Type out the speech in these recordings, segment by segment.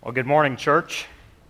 Well, good morning, church.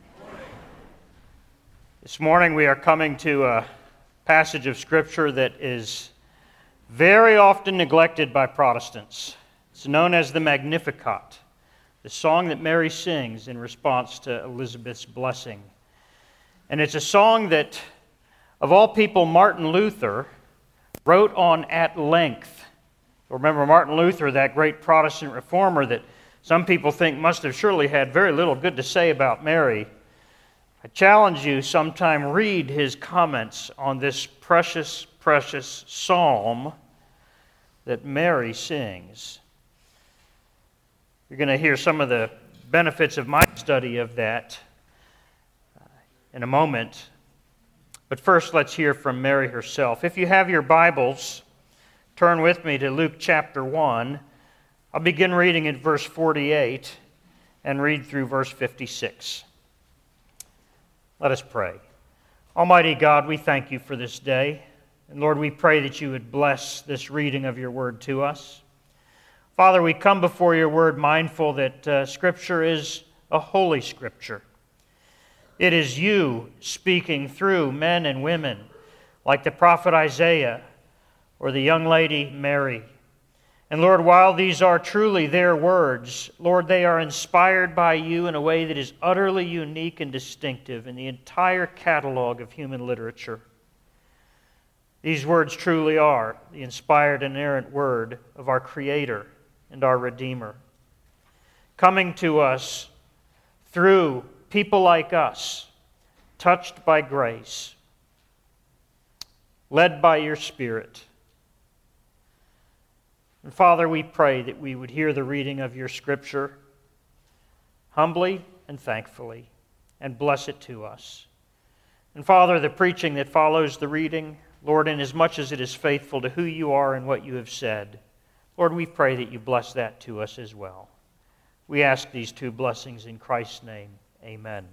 This morning we are coming to a passage of Scripture that is very often neglected by Protestants. It's known as the Magnificat, the song that Mary sings in response to Elizabeth's blessing. And it's a song that, of all people, Martin Luther wrote on at length. Remember Martin Luther, that great Protestant reformer that some people think must have surely had very little good to say about Mary. I challenge you sometime read his comments on this precious, precious psalm that Mary sings. You're going to hear some of the benefits of my study of that in a moment. But first, let's hear from Mary herself. If you have your Bibles, turn with me to Luke chapter 1. I'll begin reading at verse 48 and read through verse 56. Let us pray. Almighty God, we thank you for this day. And Lord, we pray that you would bless this reading of your word to us. Father, we come before your word mindful that Scripture is a holy Scripture. It is you speaking through men and women like the prophet Isaiah or the young lady Mary. And Lord, while these are truly their words, Lord, they are inspired by you in a way that is utterly unique and distinctive in the entire catalog of human literature. These words truly are the inspired and inerrant word of our Creator and our Redeemer, coming to us through people like us, touched by grace, led by your Spirit. And Father, we pray that we would hear the reading of your Scripture humbly and thankfully, and bless it to us. And Father, the preaching that follows the reading, Lord, inasmuch as it is faithful to who you are and what you have said, Lord, we pray that you bless that to us as well. We ask these two blessings in Christ's name. Amen.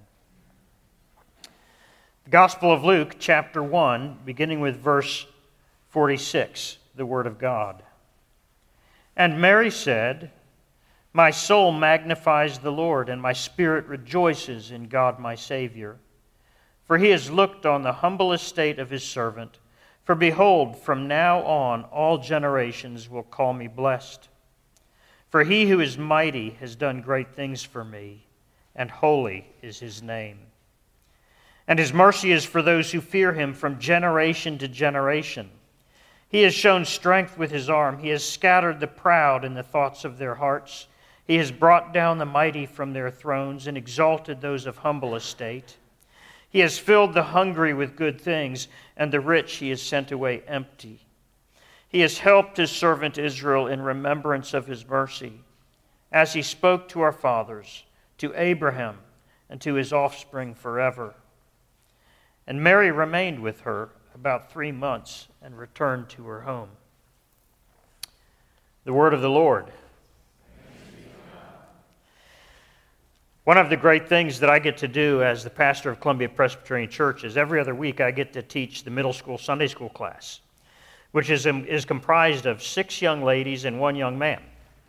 The Gospel of Luke, chapter 1, beginning with verse 46, the Word of God. And Mary said, "My soul magnifies the Lord, and my spirit rejoices in God my Savior. For he has looked on the humble estate of his servant. For behold, from now on all generations will call me blessed. For he who is mighty has done great things for me, and holy is his name. And his mercy is for those who fear him from generation to generation. He has shown strength with his arm. He has scattered the proud in the thoughts of their hearts. He has brought down the mighty from their thrones and exalted those of humble estate. He has filled the hungry with good things, and the rich he has sent away empty. He has helped his servant Israel in remembrance of his mercy, as he spoke to our fathers, to Abraham, and to his offspring forever." And Mary remained with her about 3 months and returned to her home. The word of the Lord. One of the great things that I get to do as the pastor of Columbia Presbyterian Church is every other week I get to teach the middle school Sunday school class, which is comprised of 6 young ladies and 1 young man.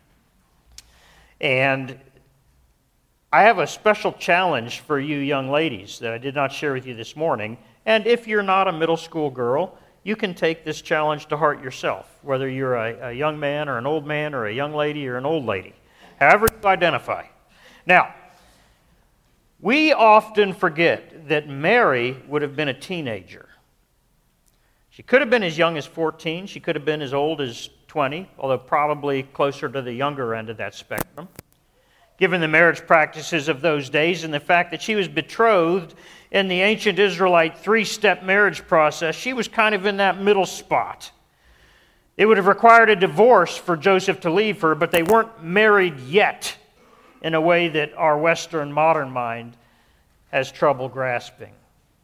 And I have a special challenge for you young ladies that I did not share with you this morning. And if you're not a middle school girl, you can take this challenge to heart yourself, whether you're a young man or an old man or a young lady or an old lady, however you identify. Now, we often forget that Mary would have been a teenager. She could have been as young as 14. She could have been as old as 20, although probably closer to the younger end of that spectrum, given the marriage practices of those days and the fact that she was betrothed in the ancient Israelite 3-step marriage process. She was kind of in that middle spot. It would have required a divorce for Joseph to leave her, but they weren't married yet in a way that our Western modern mind has trouble grasping.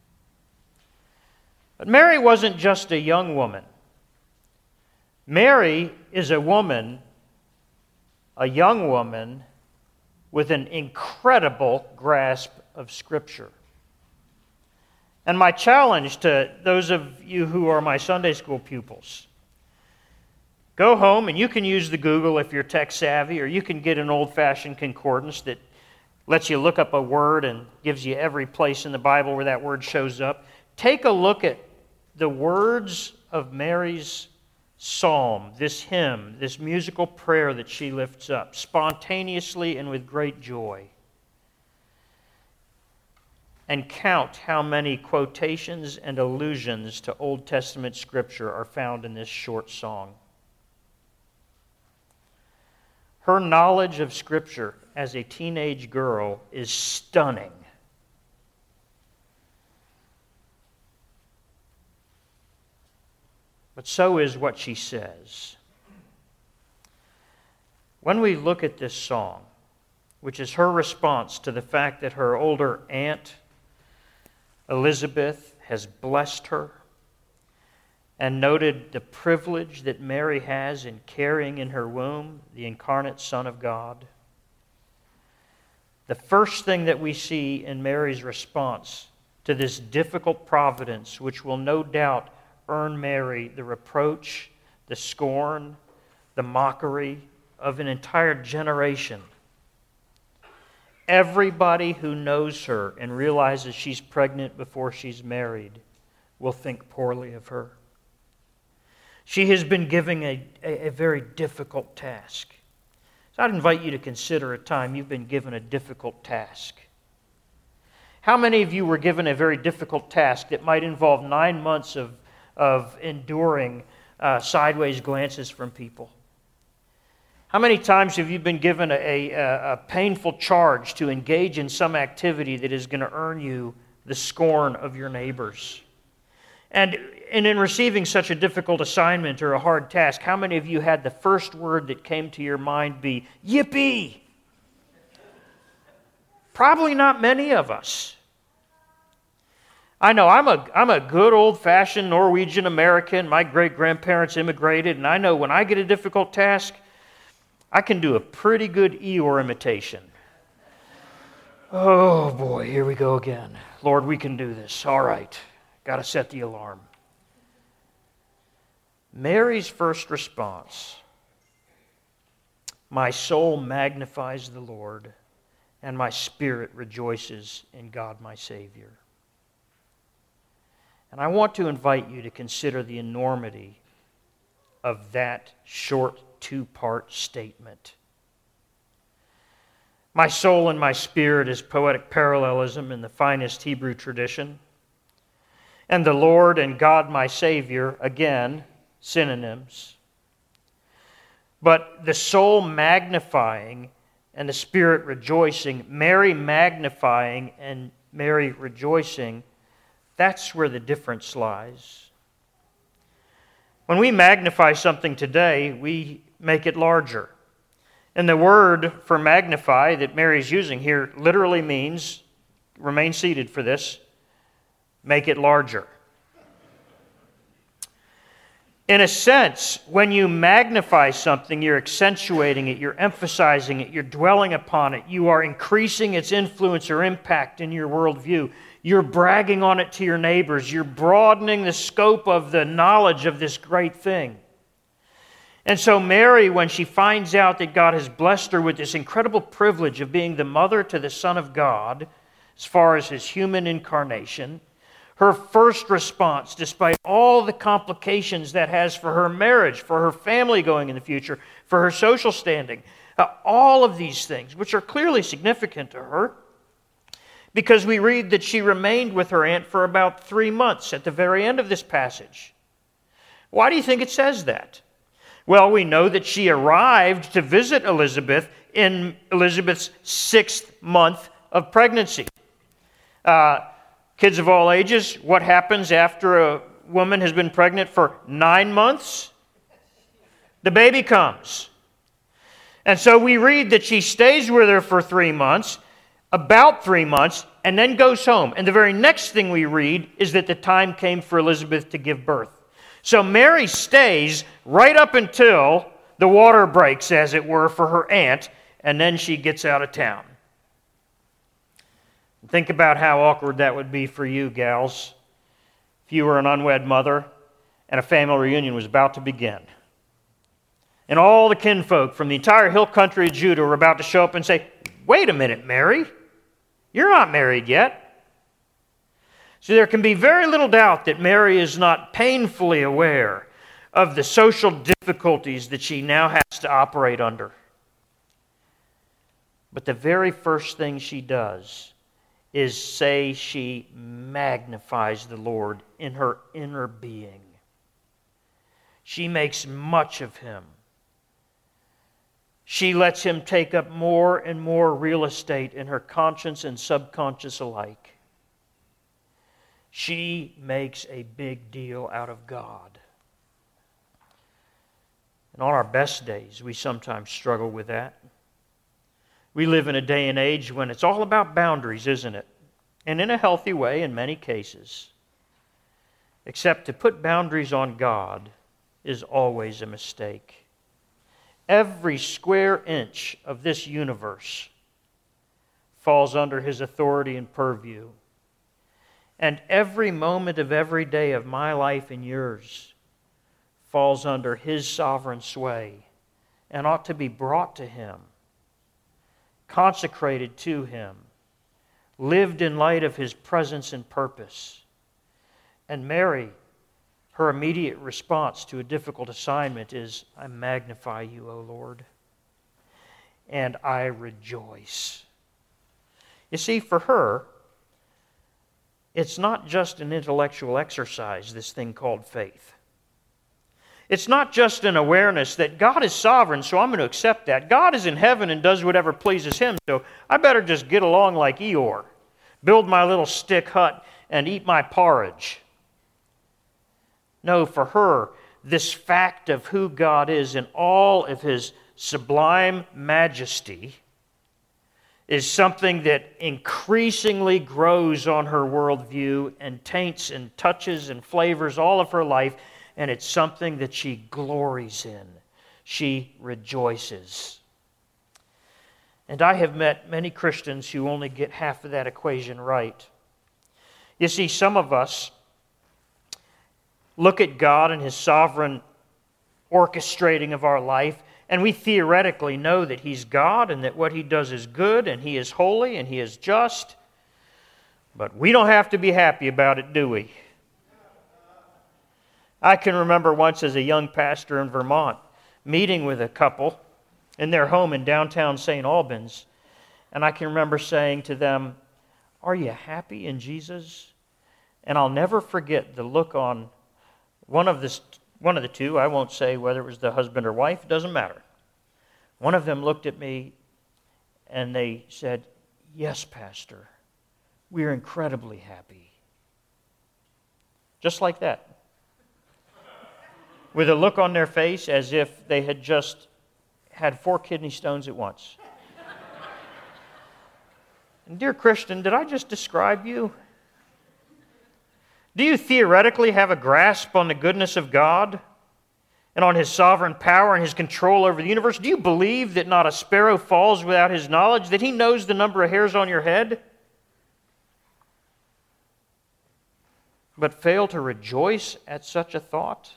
But Mary wasn't just a young woman. Mary is a woman, a young woman, with an incredible grasp of Scripture. And my challenge to those of you who are my Sunday school pupils, go home and you can use the Google if you're tech savvy, or you can get an old-fashioned concordance that lets you look up a word and gives you every place in the Bible where that word shows up. Take a look at the words of Mary's psalm, this hymn, this musical prayer that she lifts up spontaneously and with great joy. And count how many quotations and allusions to Old Testament Scripture are found in this short song. Her knowledge of Scripture as a teenage girl is stunning. But so is what she says. When we look at this song, which is her response to the fact that her older aunt, Elizabeth, has blessed her and noted the privilege that Mary has in carrying in her womb the incarnate Son of God, the first thing that we see in Mary's response to this difficult providence, which will no doubt earn Mary the reproach, the scorn, the mockery of an entire generation. Everybody who knows her and realizes she's pregnant before she's married will think poorly of her. She has been given a very difficult task. So I'd invite you to consider a time you've been given a difficult task. How many of you were given a very difficult task that might involve 9 months of enduring sideways glances from people? How many times have you been given a painful charge to engage in some activity that is going to earn you the scorn of your neighbors? And in receiving such a difficult assignment or a hard task, how many of you had the first word that came to your mind be, yippee? Probably not many of us. I know I'm a good old-fashioned Norwegian American. My great-grandparents immigrated, and I know when I get a difficult task, I can do a pretty good Eeyore imitation. Oh boy, here we go again. Lord, we can do this. All right, got to set the alarm. Mary's first response, my soul magnifies the Lord, and my spirit rejoices in God my Savior. And I want to invite you to consider the enormity of that short two-part statement. My soul and my spirit is poetic parallelism in the finest Hebrew tradition. And the Lord and God my Savior, again, synonyms. But the soul magnifying and the spirit rejoicing, Mary magnifying and Mary rejoicing, that's where the difference lies. When we magnify something today, we make it larger. And the word for magnify that Mary's using here literally means, remain seated for this, make it larger. In a sense, when you magnify something, you're accentuating it, you're emphasizing it, you're dwelling upon it, you are increasing its influence or impact in your worldview. You're bragging on it to your neighbors. You're broadening the scope of the knowledge of this great thing. And so Mary, when she finds out that God has blessed her with this incredible privilege of being the mother to the Son of God, as far as His human incarnation, her first response, despite all the complications that has for her marriage, for her family going in the future, for her social standing, all of these things, which are clearly significant to her, because we read that she remained with her aunt for about 3 months at the very end of this passage. Why do you think it says that? Well, we know that she arrived to visit Elizabeth in Elizabeth's 6th month of pregnancy. Kids of all ages, what happens after a woman has been pregnant for 9 months? The baby comes. And so we read that she stays with her for 3 months, about 3 months, and then goes home. And the very next thing we read is that the time came for Elizabeth to give birth. So Mary stays right up until the water breaks, as it were, for her aunt, and then she gets out of town. Think about how awkward that would be for you, gals, if you were an unwed mother and a family reunion was about to begin. And all the kinfolk from the entire hill country of Judah were about to show up and say, "Wait a minute, Mary, You're not married yet. So there can be very little doubt that Mary is not painfully aware of the social difficulties that she now has to operate under. But the very first thing she does is say she magnifies the Lord in her inner being. She makes much of Him. She lets Him take up more and more real estate in her conscience and subconscious alike. She makes a big deal out of God. And on our best days, we sometimes struggle with that. We live in a day and age when it's all about boundaries, isn't it? And in a healthy way in many cases. Except to put boundaries on God is always a mistake. Every square inch of this universe falls under His authority and purview. And every moment of every day of my life and yours falls under His sovereign sway and ought to be brought to Him, consecrated to Him, lived in light of His presence and purpose. And Mary, her immediate response to a difficult assignment is, I magnify You, O Lord, and I rejoice. You see, for her, it's not just an intellectual exercise, this thing called faith. It's not just an awareness that God is sovereign, so I'm going to accept that. God is in heaven and does whatever pleases Him, so I better just get along like Eeyore, build my little stick hut, and eat my porridge. No, for her, this fact of who God is in all of His sublime majesty is something that increasingly grows on her worldview and taints and touches and flavors all of her life, and it's something that she glories in. She rejoices. And I have met many Christians who only get half of that equation right. You see, some of us look at God and His sovereign orchestrating of our life, and we theoretically know that He's God and that what He does is good and He is holy and He is just. But we don't have to be happy about it, do we? I can remember once as a young pastor in Vermont meeting with a couple in their home in downtown St. Albans. And I can remember saying to them, "Are you happy in Jesus?" And I'll never forget the look on one of the two. I won't say whether it was the husband or wife, it doesn't matter. One of them looked at me and they said, "Yes, Pastor, we're incredibly happy." Just like that. With a look on their face as if they had just had 4 kidney stones at once. And dear Christian, did I just describe you? Do you theoretically have a grasp on the goodness of God and on His sovereign power and His control over the universe? Do you believe that not a sparrow falls without His knowledge, that He knows the number of hairs on your head? But fail to rejoice at such a thought?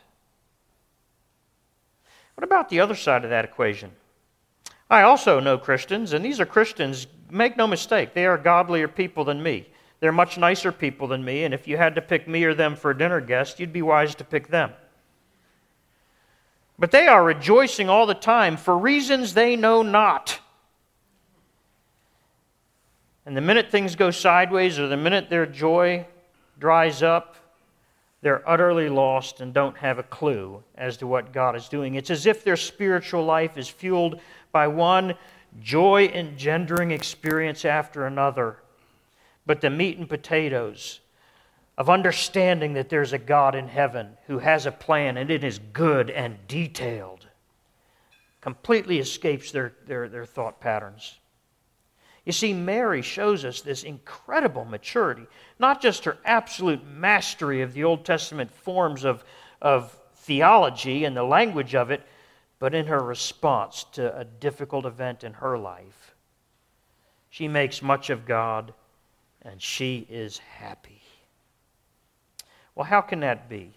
What about the other side of that equation? I also know Christians, and these are Christians, make no mistake, they are godlier people than me. They're much nicer people than me, and if you had to pick me or them for a dinner guest, you'd be wise to pick them. But they are rejoicing all the time for reasons they know not. And the minute things go sideways, or the minute their joy dries up, they're utterly lost and don't have a clue as to what God is doing. It's as if their spiritual life is fueled by one joy-engendering experience after another. But the meat and potatoes of understanding that there's a God in heaven who has a plan and it is good and detailed completely escapes their thought patterns. You see, Mary shows us this incredible maturity, not just her absolute mastery of the Old Testament forms of theology and the language of it, but in her response to a difficult event in her life. She makes much of God, and she is happy. Well, how can that be?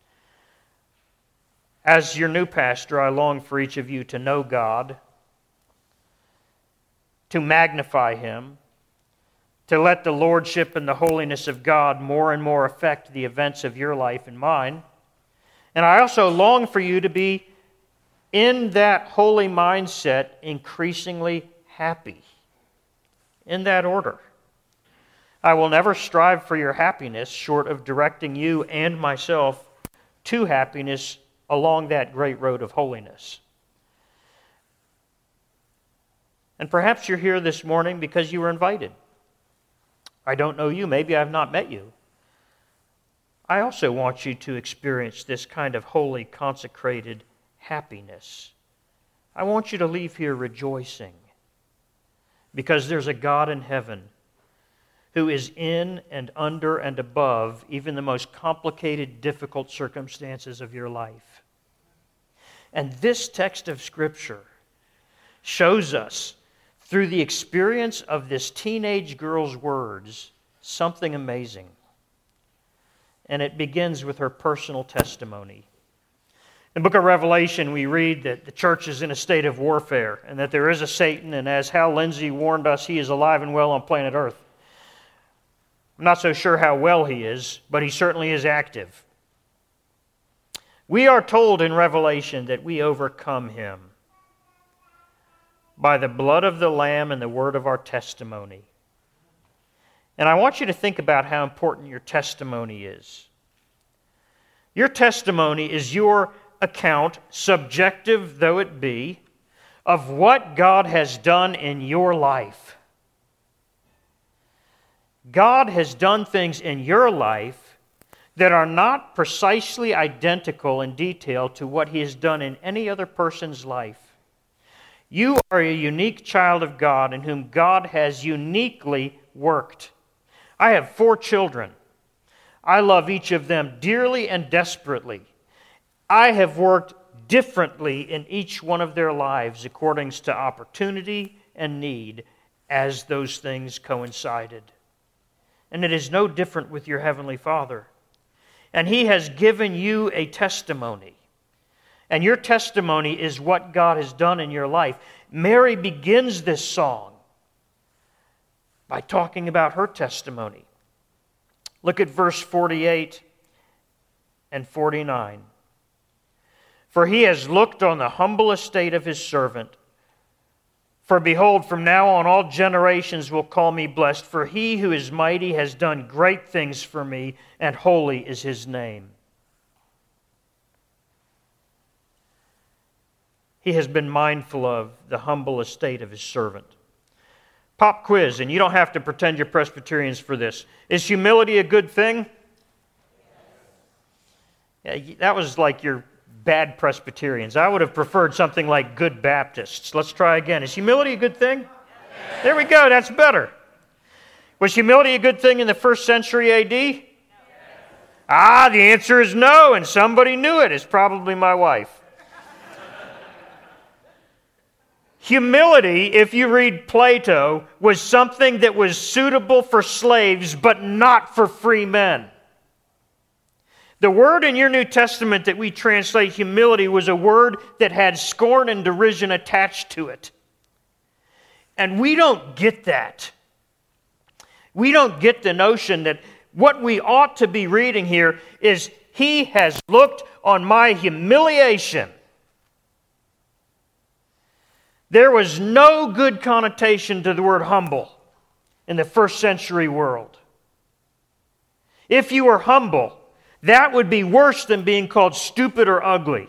As your new pastor, I long for each of you to know God, to magnify Him, to let the lordship and the holiness of God more and more affect the events of your life and mine. And I also long for you to be in that holy mindset, increasingly happy. In that order. I will never strive for your happiness short of directing you and myself to happiness along that great road of holiness. And perhaps you're here this morning because you were invited. I don't know you. Maybe I've not met you. I also want you to experience this kind of holy, consecrated happiness. I want you to leave here rejoicing because there's a God in heaven who is in and under and above even the most complicated, difficult circumstances of your life. And this text of Scripture shows us, through the experience of this teenage girl's words, something amazing. And it begins with her personal testimony. In the book of Revelation, we read that the church is in a state of warfare and that there is a Satan, and as Hal Lindsey warned us, he is alive and well on planet Earth. I'm not so sure how well he is, but he certainly is active. We are told in Revelation that we overcome him by the blood of the Lamb and the word of our testimony. And I want you to think about how important your testimony is. Your testimony is your account, subjective though it be, of what God has done in your life. God has done things in your life that are not precisely identical in detail to what He has done in any other person's life. You are a unique child of God in whom God has uniquely worked. I have 4 children. I love each of them dearly and desperately. I have worked differently in each one of their lives according to opportunity and need as those things coincided. And it is no different with your Heavenly Father. And He has given you a testimony. And your testimony is what God has done in your life. Mary begins this song by talking about her testimony. Look at verse 48 and 49. For He has looked on the humble estate of His servant. For behold, from now on all generations will call me blessed. For He who is mighty has done great things for me, and holy is His name. He has been mindful of the humble estate of His servant. Pop quiz, and you don't have to pretend you're Presbyterians for this. Is humility a good thing? Yeah, that was like your bad Presbyterians. I would have preferred something like good Baptists. Let's try again. Is humility a good thing? Yes. There we go. That's better. Was humility a good thing in the 1st century A.D.? Yes. The answer is no, and somebody knew it. It's probably my wife. Humility, if you read Plato, was something that was suitable for slaves, but not for free men. The word in your New Testament that we translate humility was a word that had scorn and derision attached to it. And we don't get that. We don't get the notion that what we ought to be reading here is, He has looked on my humiliation. There was no good connotation to the word humble in the 1st century world. If you were humble, that would be worse than being called stupid or ugly.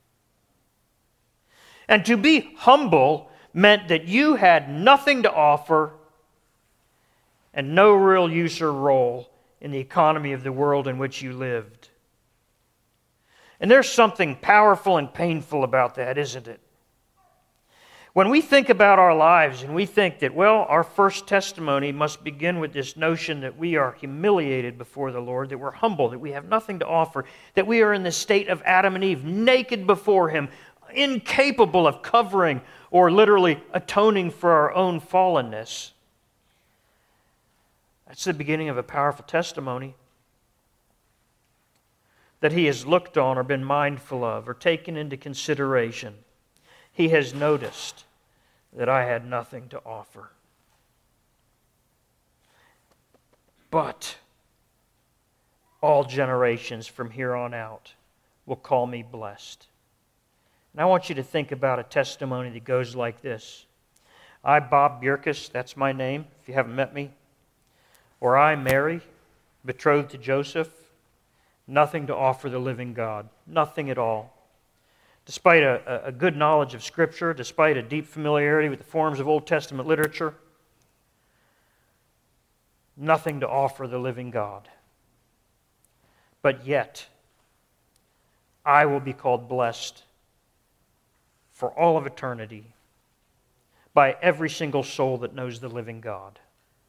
And to be humble meant that you had nothing to offer and no real use or role in the economy of the world in which you lived. And there's something powerful and painful about that, isn't it? When we think about our lives and we think that, well, our first testimony must begin with this notion that we are humiliated before the Lord, that we're humble, that we have nothing to offer, that we are in the state of Adam and Eve, naked before Him, incapable of covering or literally atoning for our own fallenness. That's the beginning of a powerful testimony that He has looked on or been mindful of or taken into consideration. He has noticed that I had nothing to offer. but all generations from here on out will call me blessed. And I want you to think about a testimony that goes like this. I, Bob Bjerkes, that's my name, if you haven't met me. Or I, Mary, betrothed to Joseph, nothing to offer the living God, nothing at all. Despite a good knowledge of Scripture, despite a deep familiarity with the forms of Old Testament literature, nothing to offer the living God. But yet, I will be called blessed for all of eternity by every single soul that knows the living God.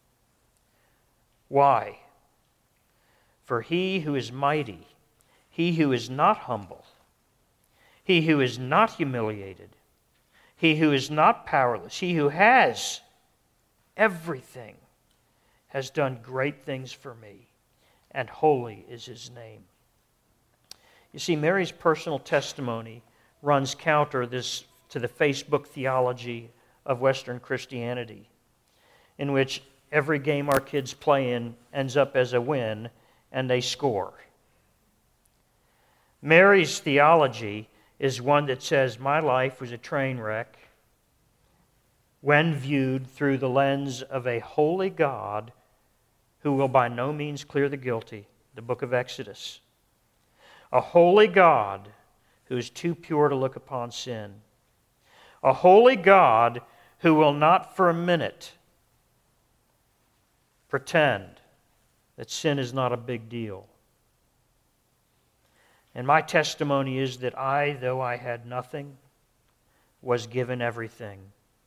Why? For he who is mighty, he who is not humble, he who is not humiliated, he who is not powerless, he who has everything, has done great things for me, and holy is his name. You see, Mary's personal testimony runs counter to the Facebook theology of Western Christianity, in which every game our kids play in ends up as a win and they score. Mary's theology is one that says, my life was a train wreck when viewed through the lens of a holy God who will by no means clear the guilty, the book of Exodus. A holy God who is too pure to look upon sin. A holy God who will not for a minute pretend that sin is not a big deal. And my testimony is that I, though I had nothing, was given everything.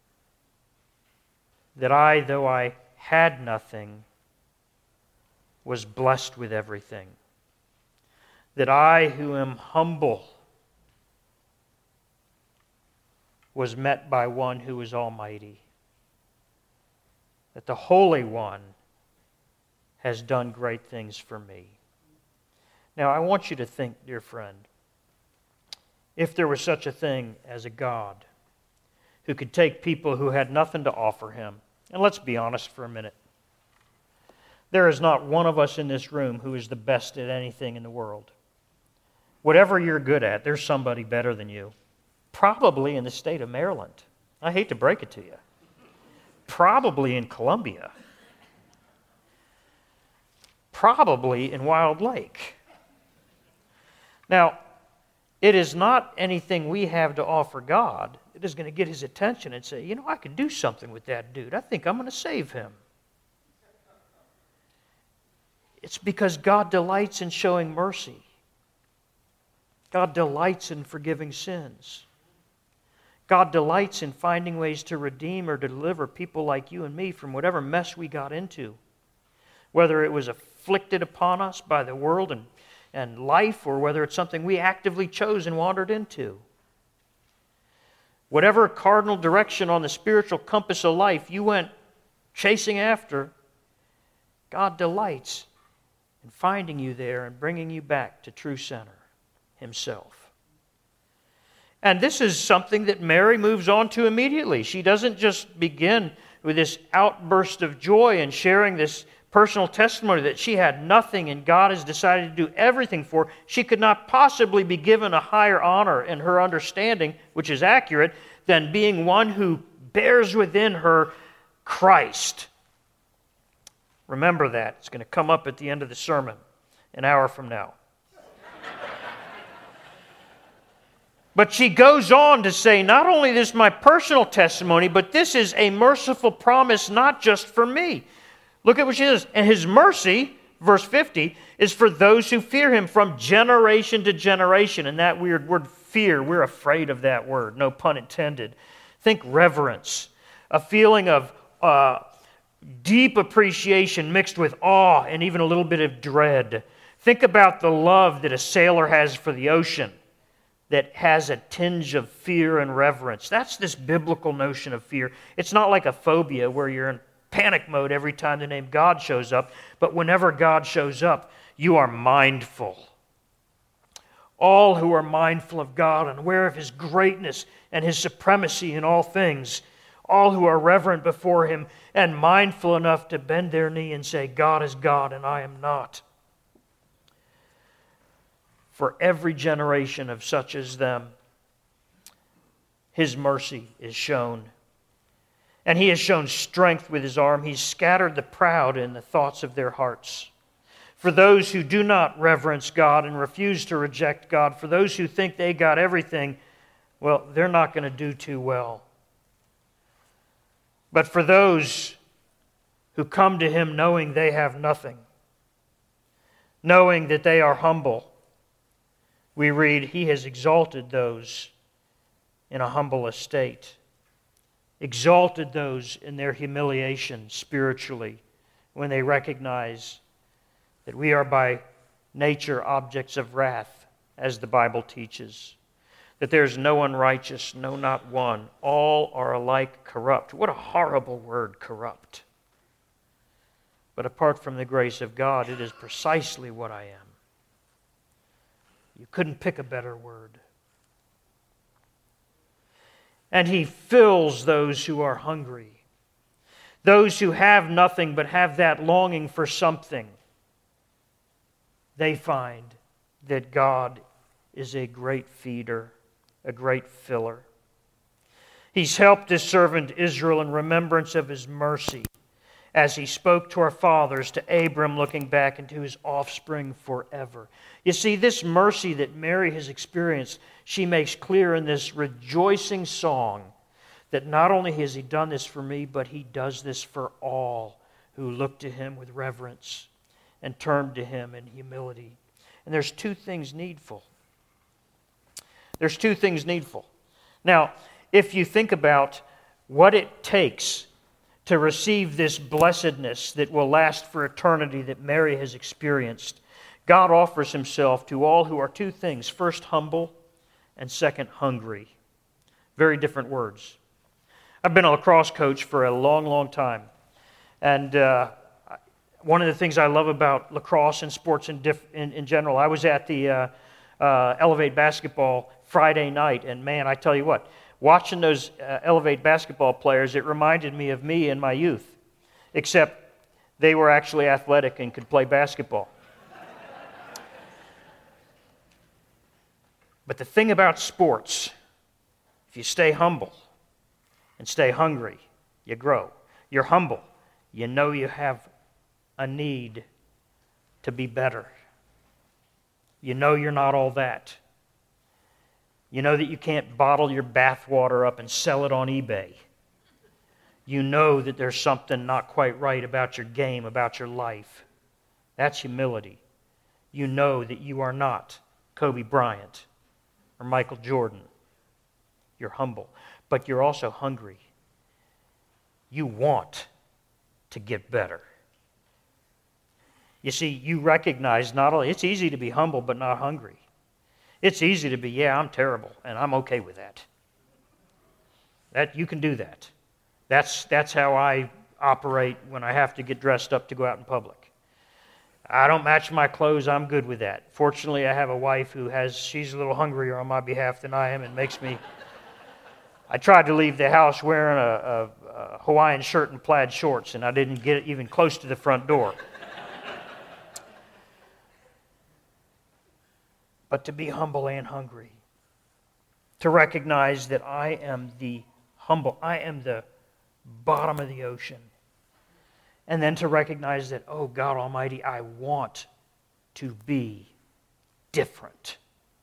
That I, though I had nothing, was blessed with everything. That I, who am humble, was met by one who is almighty. That the Holy One has done great things for me. Now, I want you to think, dear friend, if there was such a thing as a God who could take people who had nothing to offer him, and let's be honest for a minute, there is not one of us in this room who is the best at anything in the world. Whatever you're good at, there's somebody better than you. Probably in the state of Maryland. I hate to break it to you. Probably in Columbia. Probably in Wild Lake. Now, it is not anything we have to offer God that is going to get his attention and say, I could do something with that dude. I think I'm going to save him. It's because God delights in showing mercy. God delights in forgiving sins. God delights in finding ways to redeem or deliver people like you and me from whatever mess we got into. Whether it was afflicted upon us by the world and life, or whether it's something we actively chose and wandered into. Whatever cardinal direction on the spiritual compass of life you went chasing after, God delights in finding you there and bringing you back to true center, himself. And this is something that Mary moves on to immediately. She doesn't just begin with this outburst of joy and sharing this personal testimony that she had nothing and God has decided to do everything for her. She could not possibly be given a higher honor in her understanding, which is accurate, than being one who bears within her Christ. Remember that. It's going to come up at the end of the sermon, an hour from now. But she goes on to say, not only this is my personal testimony, but this is a merciful promise not just for me. Look at what she says. And his mercy, verse 50, is for those who fear him from generation to generation. And that weird word fear, we're afraid of that word, no pun intended. Think reverence, a feeling of deep appreciation mixed with awe and even a little bit of dread. Think about the love that a sailor has for the ocean that has a tinge of fear and reverence. That's this biblical notion of fear. It's not like a phobia where you're in panic mode every time the name God shows up, but whenever God shows up, you are mindful. All who are mindful of God and aware of his greatness and his supremacy in all things all who are reverent before him and mindful enough to bend their knee and say, God is God and I am not. For every generation of such as them, his mercy is shown. And he has shown strength with his arm. He's scattered the proud in the thoughts of their hearts. For those who do not reverence God and refuse to reject God, for those who think they got everything, well, they're not going to do too well. But for those who come to him knowing they have nothing, knowing that they are humble, we read, he has exalted those in a humble estate, exalted those in their humiliation spiritually when they recognize that we are by nature objects of wrath, as the Bible teaches, that there is no one righteous, no, not one. All are alike corrupt. What a horrible word, corrupt. But apart from the grace of God, it is precisely what I am. You couldn't pick a better word. And he fills those who are hungry, those who have nothing but have that longing for something. They find that God is a great feeder, a great filler. He's helped his servant Israel in remembrance of his mercy, as he spoke to our fathers, to Abram, looking back into his offspring forever. You see, this mercy that Mary has experienced, she makes clear in this rejoicing song that not only has he done this for me, but he does this for all who look to him with reverence and turn to him in humility. And there's two things needful. There's two things needful. Now, if you think about what it takes to receive this blessedness that will last for eternity that Mary has experienced, God offers himself to all who are two things. First, humble, and second, hungry. Very different words. I've been a lacrosse coach for a long, long time. And one of the things I love about lacrosse and sports in general, I was at the Elevate basketball Friday night, and man, I tell you what, watching those Elevate basketball players, it reminded me of me in my youth, except they were actually athletic and could play basketball. But the thing about sports, if you stay humble and stay hungry, you grow. You're humble. You know you have a need to be better. You know you're not all that. You know that you can't bottle your bathwater up and sell it on eBay. You know that there's something not quite right about your game, about your life. That's humility. You know that you are not Kobe Bryant or Michael Jordan. You're humble, but you're also hungry. You want to get better. You see, you recognize not only, it's easy to be humble but not hungry. It's easy to be, yeah, I'm terrible, and I'm okay with that. That you can do that. That's how I operate when I have to get dressed up to go out in public. I don't match my clothes, I'm good with that. Fortunately, I have a wife she's a little hungrier on my behalf than I am, and makes me... I tried to leave the house wearing a Hawaiian shirt and plaid shorts, and I didn't get even close to the front door. But to be humble and hungry. To recognize that I am the humble, I am the bottom of the ocean. And then to recognize that, oh God Almighty, I want to be different.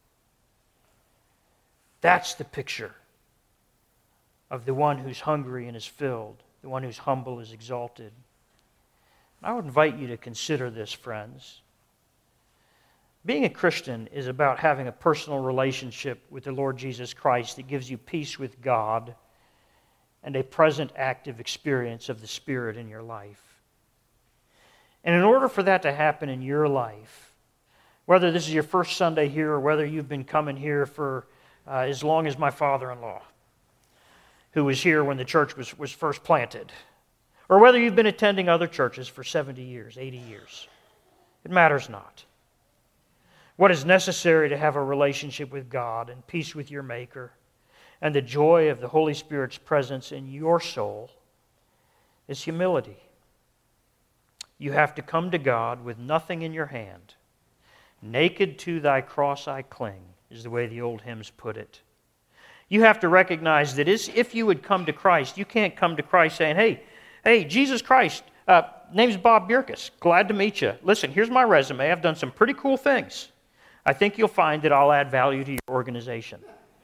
That's the picture of the one who's hungry and is filled, the one who's humble is exalted. I would invite you to consider this, friends. Being a Christian is about having a personal relationship with the Lord Jesus Christ that gives you peace with God and a present active experience of the Spirit in your life. And in order for that to happen in your life, whether this is your first Sunday here or whether you've been coming here for as long as my father-in-law, who was here when the church was first planted, or whether you've been attending other churches for 70 years, 80 years, it matters not. What is necessary to have a relationship with God and peace with your Maker and the joy of the Holy Spirit's presence in your soul is humility. You have to come to God with nothing in your hand. Naked to thy cross I cling, is the way the old hymns put it. You have to recognize that if you would come to Christ, you can't come to Christ saying, hey, Jesus Christ, name's Bob Bierkus. Glad to meet you. Listen, here's my resume. I've done some pretty cool things. I think you'll find that I'll add value to your organization.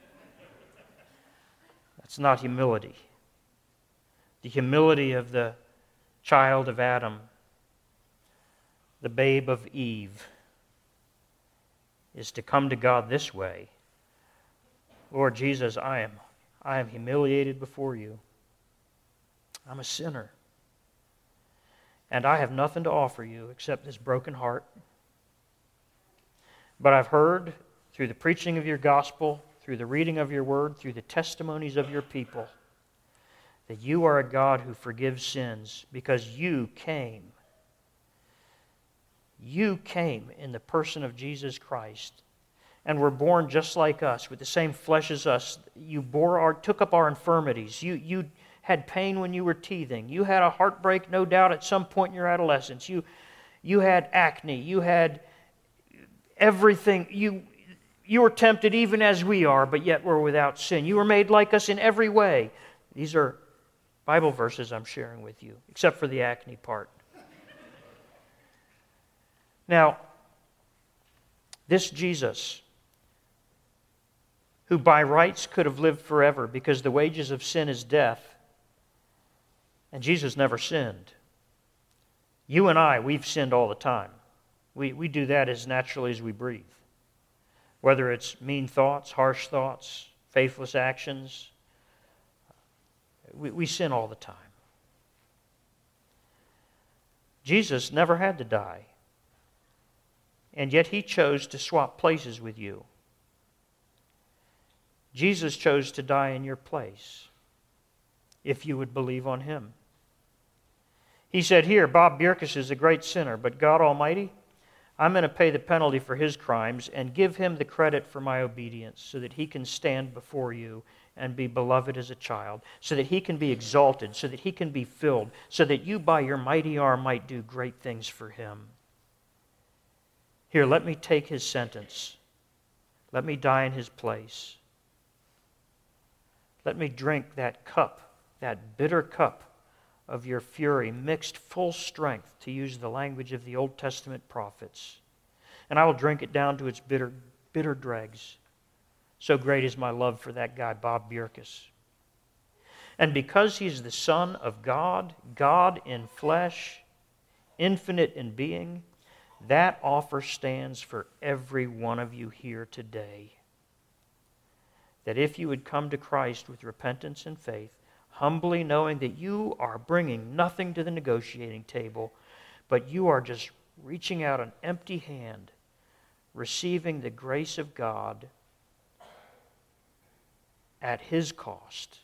That's not humility. The humility of the child of Adam, the babe of Eve, is to come to God this way. Lord Jesus, I am humiliated before you. I'm a sinner. And I have nothing to offer you except this broken heart. But I've heard through the preaching of your gospel, through the reading of your word, through the testimonies of your people, that you are a God who forgives sins because you came. You came in the person of Jesus Christ and were born just like us, with the same flesh as us. You took up our infirmities. You had pain when you were teething. You had a heartbreak, no doubt, at some point in your adolescence. You had acne. You had everything. You were tempted even as we are, but yet were without sin. You were made like us in every way. These are Bible verses I'm sharing with you, except for the acne part. Now, this Jesus, who by rights could have lived forever because the wages of sin is death, and Jesus never sinned. You and I, we've sinned all the time. We do that as naturally as we breathe. Whether it's mean thoughts, harsh thoughts, faithless actions, we sin all the time. Jesus never had to die, and yet he chose to swap places with you. Jesus chose to die in your place, if you would believe on him. He said, here, Bob Bierkus is a great sinner, but God Almighty, I'm going to pay the penalty for his crimes and give him the credit for my obedience so that he can stand before you and be beloved as a child, so that he can be exalted, so that he can be filled, so that you by your mighty arm might do great things for him. Here, let me take his sentence. Let me die in his place. Let me drink that cup, that bitter cup of your fury, mixed full strength, to use the language of the Old Testament prophets. And I will drink it down to its bitter dregs. So great is my love for that guy, Bob Bierkus. And because he's the Son of God, God in flesh, infinite in being, that offer stands for every one of you here today. That if you would come to Christ with repentance and faith, humbly knowing that you are bringing nothing to the negotiating table, but you are just reaching out an empty hand, receiving the grace of God at his cost.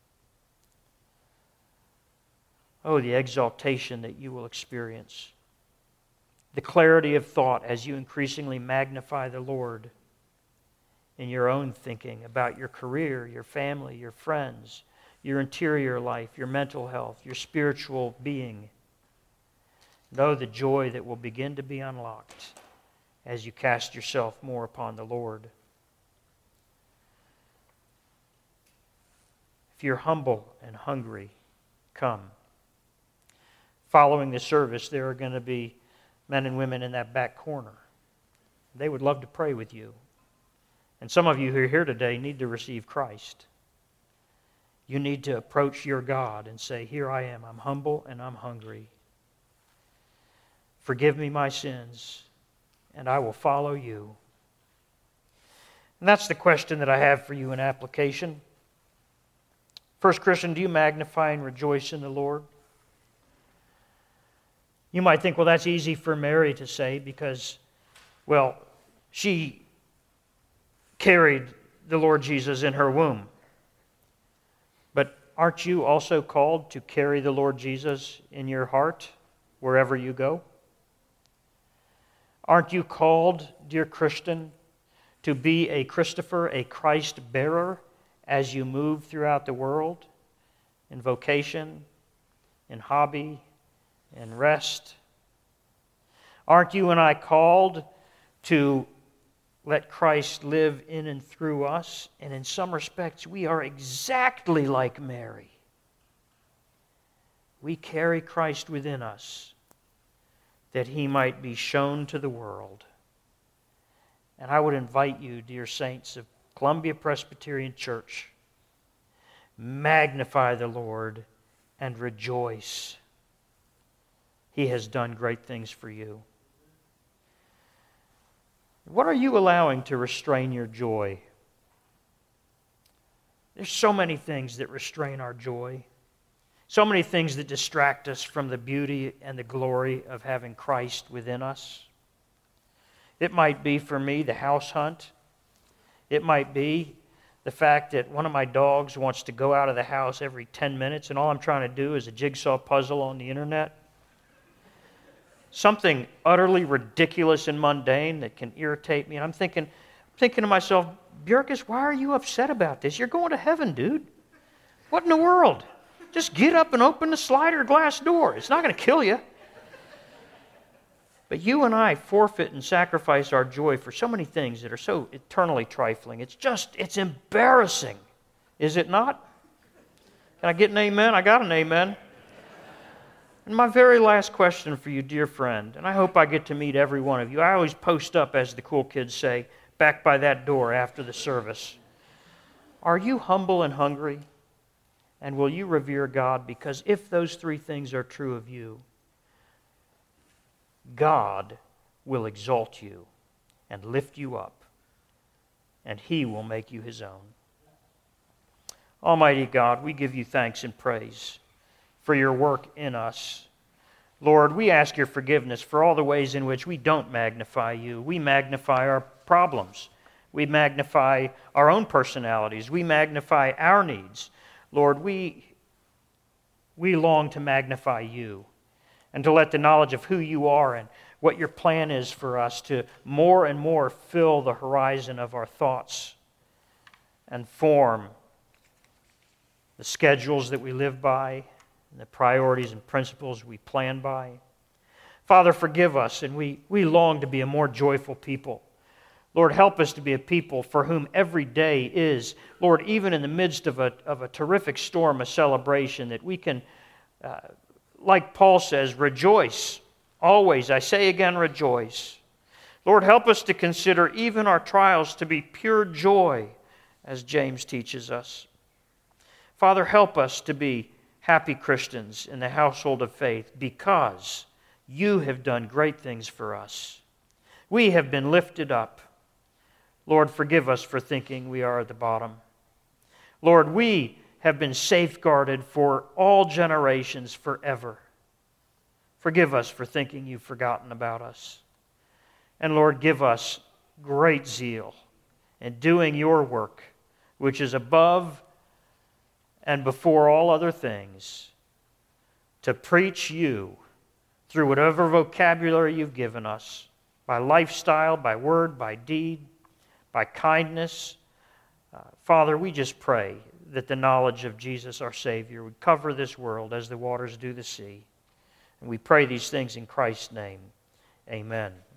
Oh, the exaltation that you will experience. The clarity of thought as you increasingly magnify the Lord in your own thinking about your career, your family, your friends, your interior life, your mental health, your spiritual being. Know the joy that will begin to be unlocked as you cast yourself more upon the Lord. If you're humble and hungry, come. Following the service, there are going to be men and women in that back corner. They would love to pray with you. And some of you who are here today need to receive Christ. You need to approach your God and say, here I am, I'm humble and I'm hungry. Forgive me my sins, and I will follow you. And that's the question that I have for you in application. First Christian, do you magnify and rejoice in the Lord? You might think, well, that's easy for Mary to say because, well, she carried the Lord Jesus in her womb. But aren't you also called to carry the Lord Jesus in your heart wherever you go? Aren't you called, dear Christian, to be a Christopher, a Christ bearer, as you move throughout the world, in vocation, in hobby, in rest? Aren't you and I called to let Christ live in and through us? And in some respects, we are exactly like Mary. We carry Christ within us that He might be shown to the world. And I would invite you, dear saints of Columbia Presbyterian Church, magnify the Lord and rejoice. He has done great things for you. What are you allowing to restrain your joy? There's so many things that restrain our joy. So many things that distract us from the beauty and the glory of having Christ within us. It might be for me the house hunt. It might be the fact that one of my dogs wants to go out of the house every 10 minutes and all I'm trying to do is a jigsaw puzzle on the internet. Something utterly ridiculous and mundane that can irritate me. And I'm thinking to myself, Björkis, why are you upset about this? You're going to heaven, dude. What in the world? Just get up and open the slider glass door. It's not going to kill you. But you and I forfeit and sacrifice our joy for so many things that are so eternally trifling. It's embarrassing. Is it not? Can I get an amen? I got an amen. And my very last question for you, dear friend, and I hope I get to meet every one of you. I always post up, as the cool kids say, back by that door after the service. Are you humble and hungry? And will you revere God? Because if those three things are true of you, God will exalt you and lift you up, and He will make you His own. Almighty God, we give you thanks and praise for your work in us. Lord, we ask your forgiveness for all the ways in which we don't magnify you. We magnify our problems. We magnify our own personalities. We magnify our needs. Lord, we long to magnify you and to let the knowledge of who you are and what your plan is for us to more and more fill the horizon of our thoughts and form the schedules that we live by and the priorities and principles we plan by. Father, forgive us, and we long to be a more joyful people. Lord, help us to be a people for whom every day is, Lord, even in the midst of a terrific storm, a celebration, that we can, like Paul says, rejoice. Always, I say again, rejoice. Lord, help us to consider even our trials to be pure joy, as James teaches us. Father, help us to be happy Christians in the household of faith, because you have done great things for us. We have been lifted up. Lord, forgive us for thinking we are at the bottom. Lord, we have been safeguarded for all generations forever. Forgive us for thinking you've forgotten about us. And Lord, give us great zeal in doing your work, which is above and before all other things, to preach you through whatever vocabulary you've given us, by lifestyle, by word, by deed, by kindness. Father, we just pray that the knowledge of Jesus, our Savior, would cover this world as the waters do the sea. And we pray these things in Christ's name. Amen.